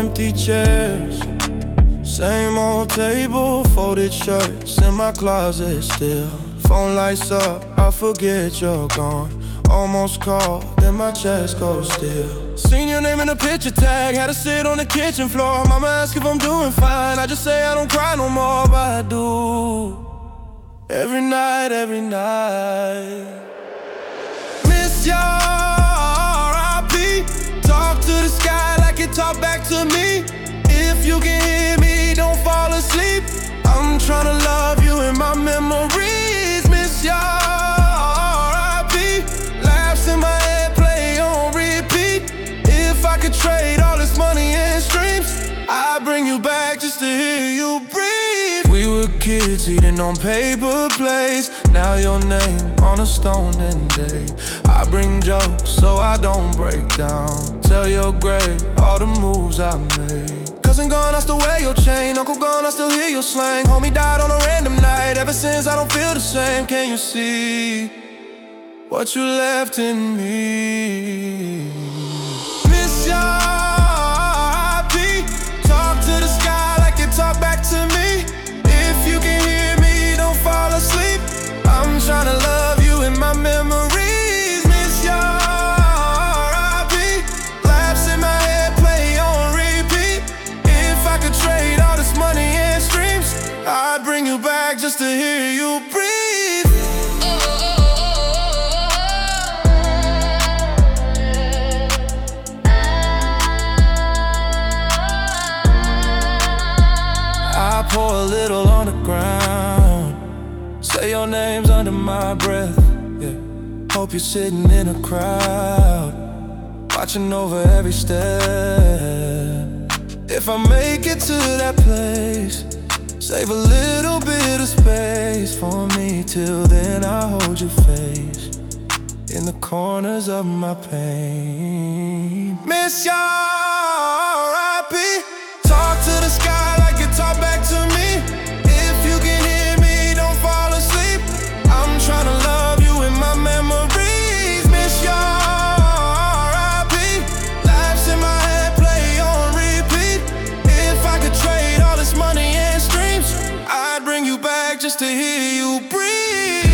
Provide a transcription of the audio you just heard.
empty chairs, same old table, folded shirts in my closet still. Phone lights up, I forget you're gone. Almost called, then my chest goes still. Seen your name in a picture tag, had to sit on the kitchen floor. Mama ask if I'm doing fine, I just say I don't cry no more, but I do. Every night, every night. Miss ya, R.I.P. Talk to the sky like it talk back to me. If you can hear me, don't fall asleep. I'm tryna love you in my memories. Miss ya, R.I.P. Laughs in my head, play on repeat. If I could trade all this money and streams, I'd bring you back just to hear you breathe. We were kids eating on paper plates. Now your name on a stone and day. I bring jokes so I don't break down. Tell your grave all the moves I made. Cousin gone, I still wear your chain. Uncle gone, I still hear your slang. Homie died on a random night. Ever since I don't feel the same. Can you see what you left in me? Miss ya, R.I.P. Talk to the sky like it talk back to me. If you can hear me, don't fall asleep. I'm tryna love you in my memories. Miss ya, R.I.P. Laughs in my head, play on repeat. If I could trade all this money and streams, I'd bring you back just to hear you breathe. I pour a little on the ground, say your name's under my breath, yeah. Hope you're sitting in a crowd, watching over every step. If I make it to that place, save a little bit of space for me. Till then I hold your face in the corners of my pain. Miss ya, R.I.P. Talk to the sky like it talk back to me. If you can hear me, don't fall asleep. I'm tryna love you in my memories. Miss ya, R.I.P. Laughs in my head, play on repeat. If I could trade all this money and streams, I'd bring you back just to hear you breathe.